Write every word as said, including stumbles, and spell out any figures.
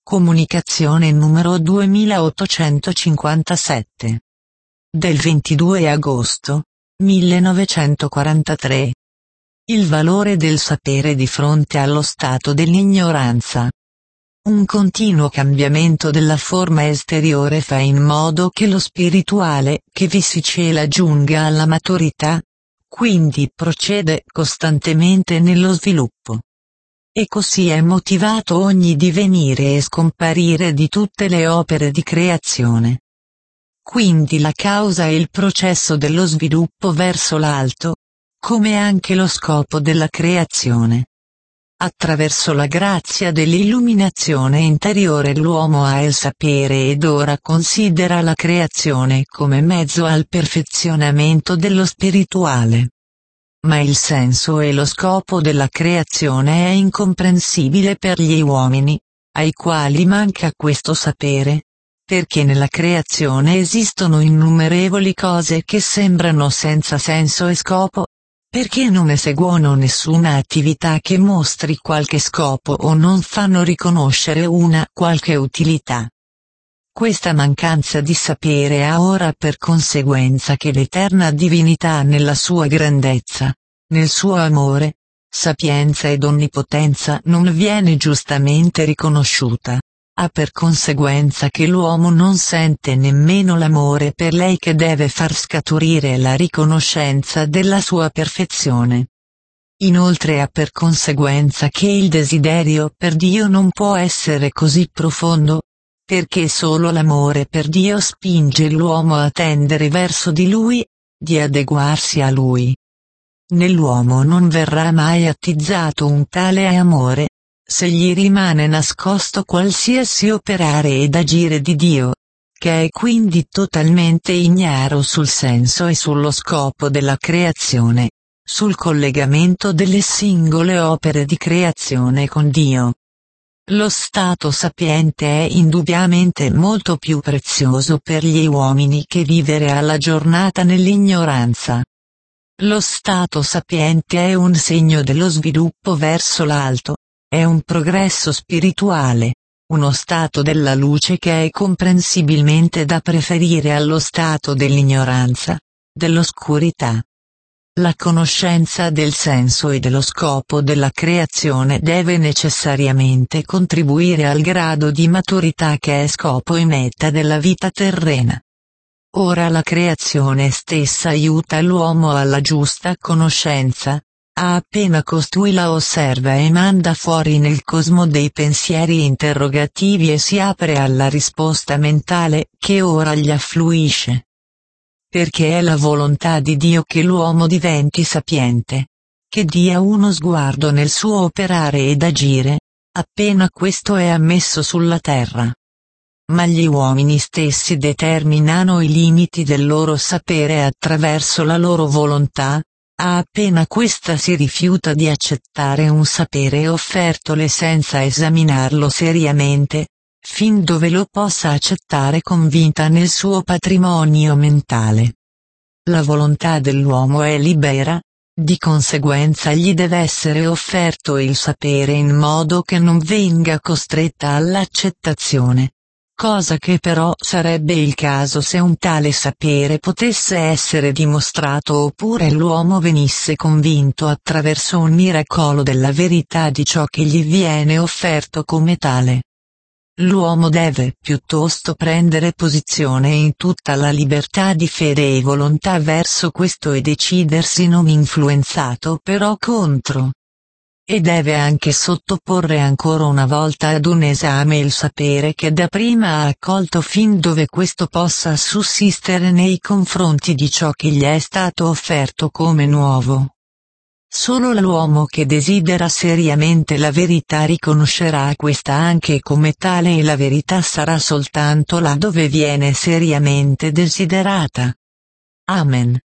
Comunicazione numero duemilaottocentocinquantasette. Del ventidue agosto millenovecentoquarantatré. Il valore del sapere di fronte allo stato dell'ignoranza. Un continuo cambiamento della forma esteriore fa in modo che lo spirituale che vi si cela giunga alla maturità, quindi procede costantemente nello sviluppo. E così è motivato ogni divenire e scomparire di tutte le opere di creazione. Quindi la causa e il processo dello sviluppo verso l'alto, come anche lo scopo della creazione. Attraverso la grazia dell'illuminazione interiore l'uomo ha il sapere ed ora considera la creazione come mezzo al perfezionamento dello spirituale. Ma il senso e lo scopo della creazione è incomprensibile per gli uomini, ai quali manca questo sapere, perché nella creazione esistono innumerevoli cose che sembrano senza senso e scopo, perché non eseguono nessuna attività che mostri qualche scopo o non fanno riconoscere una qualche utilità. Questa mancanza di sapere ha ora per conseguenza che l'eterna divinità nella sua grandezza, nel suo amore, sapienza ed onnipotenza non viene giustamente riconosciuta. Ha per conseguenza che l'uomo non sente nemmeno l'amore per lei che deve far scaturire la riconoscenza della sua perfezione. Inoltre ha per conseguenza che il desiderio per Dio non può essere così profondo, perché solo l'amore per Dio spinge l'uomo a tendere verso di Lui, di adeguarsi a Lui. Nell'uomo non verrà mai attizzato un tale amore, se gli rimane nascosto qualsiasi operare ed agire di Dio, che è quindi totalmente ignaro sul senso e sullo scopo della creazione, sul collegamento delle singole opere di creazione con Dio. Lo stato sapiente è indubbiamente molto più prezioso per gli uomini che vivere alla giornata nell'ignoranza. Lo stato sapiente è un segno dello sviluppo verso l'alto, è un progresso spirituale, uno stato della luce che è comprensibilmente da preferire allo stato dell'ignoranza, dell'oscurità. La conoscenza del senso e dello scopo della creazione deve necessariamente contribuire al grado di maturità che è scopo e meta della vita terrena. Ora la creazione stessa aiuta l'uomo alla giusta conoscenza, a appena costui la osserva e manda fuori nel cosmo dei pensieri interrogativi e si apre alla risposta mentale che ora gli affluisce. Perché è la volontà di Dio che l'uomo diventi sapiente, che dia uno sguardo nel suo operare ed agire, appena questo è ammesso sulla terra. Ma gli uomini stessi determinano i limiti del loro sapere attraverso la loro volontà, a appena questa si rifiuta di accettare un sapere offertole senza esaminarlo seriamente, fin dove lo possa accettare convinta nel suo patrimonio mentale. La volontà dell'uomo è libera, di conseguenza gli deve essere offerto il sapere in modo che non venga costretta all'accettazione. Cosa che però sarebbe il caso se un tale sapere potesse essere dimostrato oppure l'uomo venisse convinto attraverso un miracolo della verità di ciò che gli viene offerto come tale. L'uomo deve piuttosto prendere posizione in tutta la libertà di fede e volontà verso questo e decidersi non influenzato però contro. E deve anche sottoporre ancora una volta ad un esame il sapere che dapprima ha accolto fin dove questo possa sussistere nei confronti di ciò che gli è stato offerto come nuovo. Solo l'uomo che desidera seriamente la verità riconoscerà questa anche come tale e la verità sarà soltanto là dove viene seriamente desiderata. Amen.